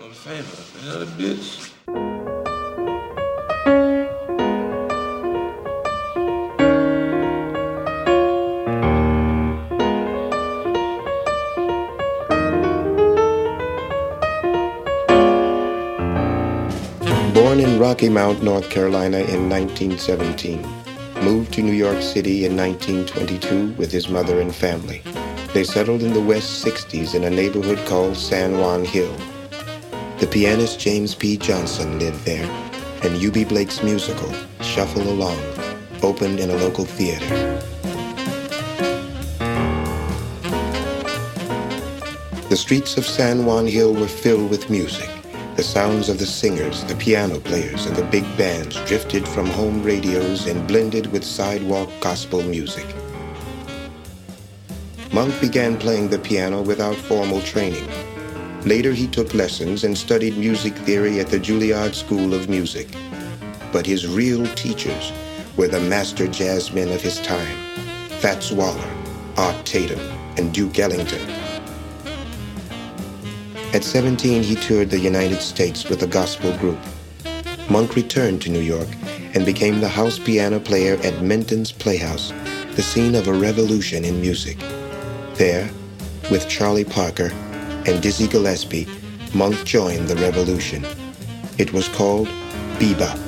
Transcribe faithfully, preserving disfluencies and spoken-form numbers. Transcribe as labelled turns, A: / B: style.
A: I'm famous, man. That bitch.
B: Born in Rocky Mount, North Carolina in nineteen seventeen, moved to New York City in nineteen twenty-two with his mother and family. They settled in the West sixties in a neighborhood called San Juan Hill. The pianist James P. Johnson lived there, and U B Blake's musical, Shuffle Along, opened in a local theater. The streets of San Juan Hill were filled with music. The sounds of the singers, the piano players, and the big bands drifted from home radios and blended with sidewalk gospel music. Monk began playing the piano without formal training. Later, he took lessons and studied music theory at the Juilliard School of Music. But his real teachers were the master jazzmen of his time, Fats Waller, Art Tatum, and Duke Ellington. At seventeen, he toured the United States with a gospel group. Monk returned to New York and became the house piano player at Menton's Playhouse, the scene of a revolution in music. There, with Charlie Parker and Dizzy Gillespie, Monk joined the revolution. It was called bebop.